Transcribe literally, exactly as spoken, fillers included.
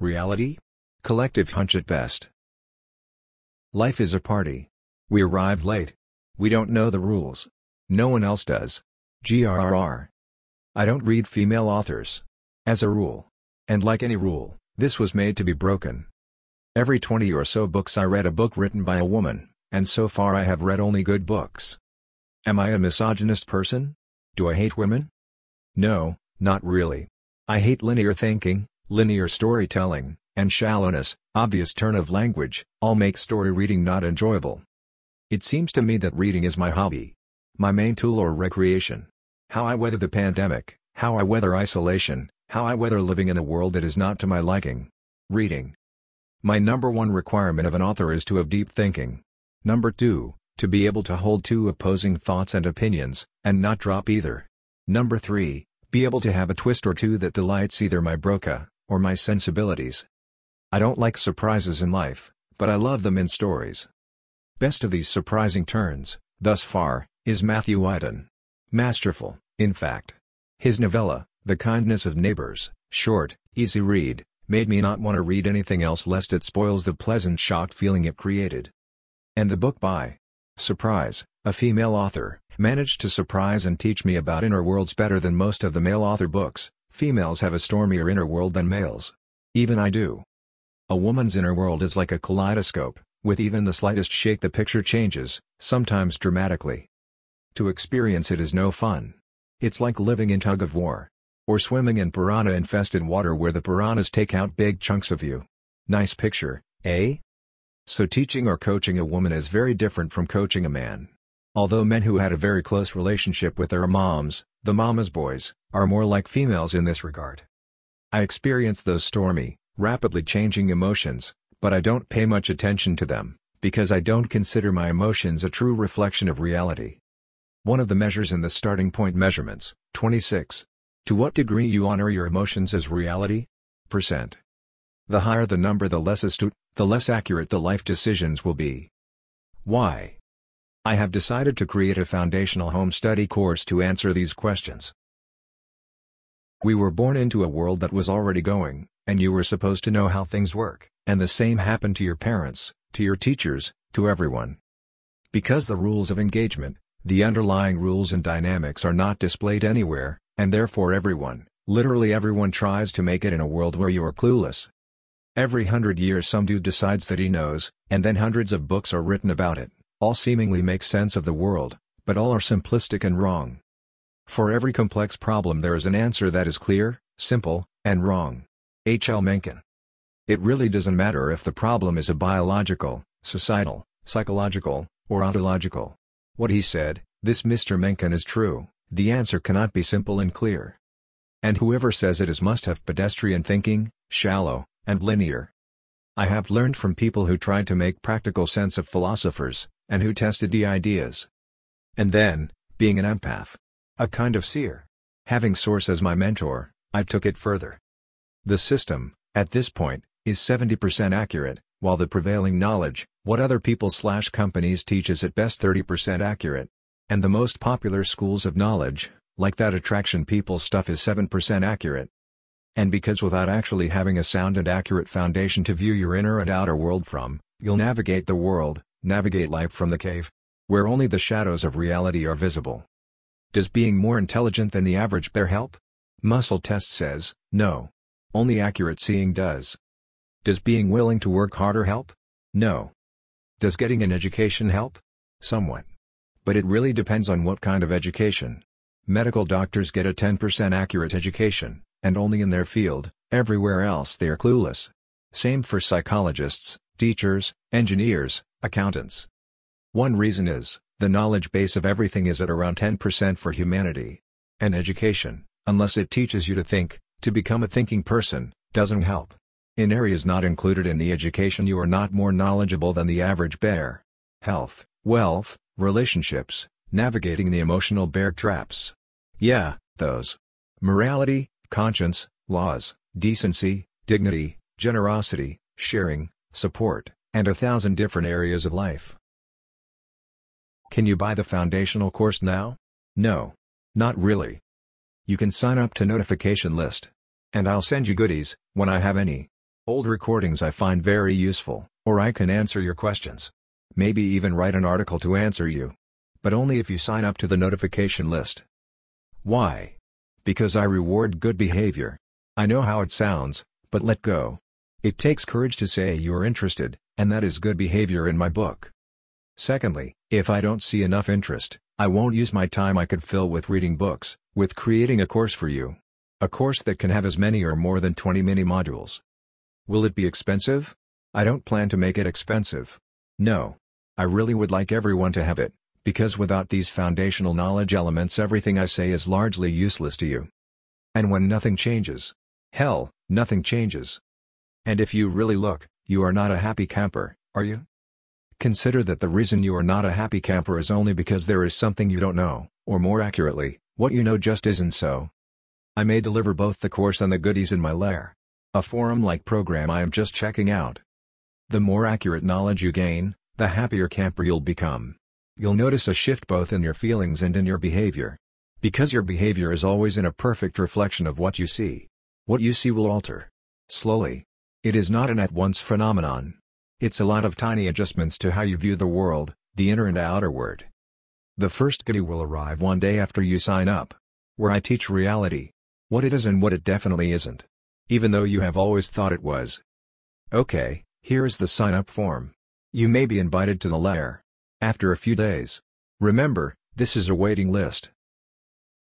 Reality? Collective hunch at best. Life is a party. We arrived late. We don't know the rules. No one else does. G R R R. I don't read female authors. As a rule. And like any rule, this was made to be broken. Every twenty or so books I read a book written by a woman, and so far I have read only good books. Am I a misogynist person? Do I hate women? No, not really. I hate linear thinking, linear storytelling, and shallowness. Obvious turn of language, all make story reading not enjoyable. It seems to me that reading is my hobby. My main tool or recreation. How I weather the pandemic, how I weather isolation, how I weather living in a world that is not to my liking. Reading. My number one requirement of an author is to have deep thinking. Number two, to be able to hold two opposing thoughts and opinions, and not drop either. Number three, be able to have a twist or two that delights either my broca, or my sensibilities. I don't like surprises in life, but I love them in stories. Best of these surprising turns, thus far, is Matthew Wyden. Masterful, in fact. His novella, The Kindness of Neighbors, short, easy read, made me not want to read anything else lest it spoils the pleasant shocked feeling it created. And the book by Surprise, a female author, managed to surprise and teach me about inner worlds better than most of the male author books. Females have a stormier inner world than males. Even I do. A woman's inner world is like a kaleidoscope, with even the slightest shake the picture changes, sometimes dramatically. To experience it is no fun. It's like living in tug-of-war. Or swimming in piranha-infested water where the piranhas take out big chunks of you. Nice picture, eh? So teaching or coaching a woman is very different from coaching a man. Although men who had a very close relationship with their moms, the mama's boys, are more like females in this regard. I experience those stormy, rapidly changing emotions, but I don't pay much attention to them, because I don't consider my emotions a true reflection of reality. One of the measures in the starting point measurements, twenty-six. To what degree you honor your emotions as reality? Percent. The higher the number, the less astute, the less accurate the life decisions will be. Why? I have decided to create a foundational home study course to answer these questions. We were born into a world that was already going, and you were supposed to know how things work, and the same happened to your parents, to your teachers, to everyone. Because the rules of engagement, the underlying rules and dynamics are not displayed anywhere, and therefore everyone, literally everyone tries to make it in a world where you are clueless. Every hundred years some dude decides that he knows, and then hundreds of books are written about it, all seemingly make sense of the world, but all are simplistic and wrong. For every complex problem there is an answer that is clear, simple, and wrong. H L Mencken. It really doesn't matter if the problem is a biological, societal, psychological, or ontological. What he said, this Mister Mencken is true, the answer cannot be simple and clear. And whoever says it is must have pedestrian thinking, shallow, and linear. I have learned from people who tried to make practical sense of philosophers, and who tested the ideas. And then, being an empath, a kind of seer, having Source as my mentor, I took it further. The system, at this point, is seventy percent accurate, while the prevailing knowledge, what other people slash companies teach, is at best thirty percent accurate. And the most popular schools of knowledge, like that attraction people stuff, is seven percent accurate. And because without actually having a sound and accurate foundation to view your inner and outer world from, you'll navigate the world, navigate life from the cave, where only the shadows of reality are visible. Does being more intelligent than the average bear help? Muscle test says, no. Only accurate seeing does. Does being willing to work harder help? No. Does getting an education help? Somewhat. But it really depends on what kind of education. Medical doctors get a ten percent accurate education, and only in their field. Everywhere else they are clueless. Same for psychologists, teachers, engineers, accountants. One reason is, the knowledge base of everything is at around ten percent for humanity. And education, unless it teaches you to think, to become a thinking person, doesn't help. In areas not included in the education you are not more knowledgeable than the average bear. Health, wealth, relationships, navigating the emotional bear traps. Yeah, those. Morality, conscience, laws, decency, dignity, generosity, sharing, support, and a thousand different areas of life. Can you buy the foundational course now? No. Not really. You can sign up to notification list. And I'll send you goodies, when I have any. Old recordings I find very useful, or I can answer your questions. Maybe even write an article to answer you. But only if you sign up to the notification list. Why? Because I reward good behavior. I know how it sounds, but let go. It takes courage to say you're interested, and that is good behavior in my book. Secondly, if I don't see enough interest, I won't use my time I could fill with reading books, with creating a course for you. A course that can have as many or more than twenty mini modules. Will it be expensive? I don't plan to make it expensive. No. I really would like everyone to have it, because without these foundational knowledge elements everything I say is largely useless to you. And when nothing changes, hell, nothing changes. And if you really look, you are not a happy camper, are you? Consider that the reason you are not a happy camper is only because there is something you don't know, or more accurately, what you know just isn't so. I may deliver both the course and the goodies in my lair. A forum-like program I am just checking out. The more accurate knowledge you gain, the happier camper you'll become. You'll notice a shift both in your feelings and in your behavior. Because your behavior is always in a perfect reflection of what you see. What you see will alter. Slowly. It is not an at-once phenomenon. It's a lot of tiny adjustments to how you view the world, the inner and outerward. The first goodie will arrive one day after you sign up. Where I teach reality. What it is and what it definitely isn't. Even though you have always thought it was. Okay, here is the sign-up form. You may be invited to the lair. After a few days. Remember, this is a waiting list.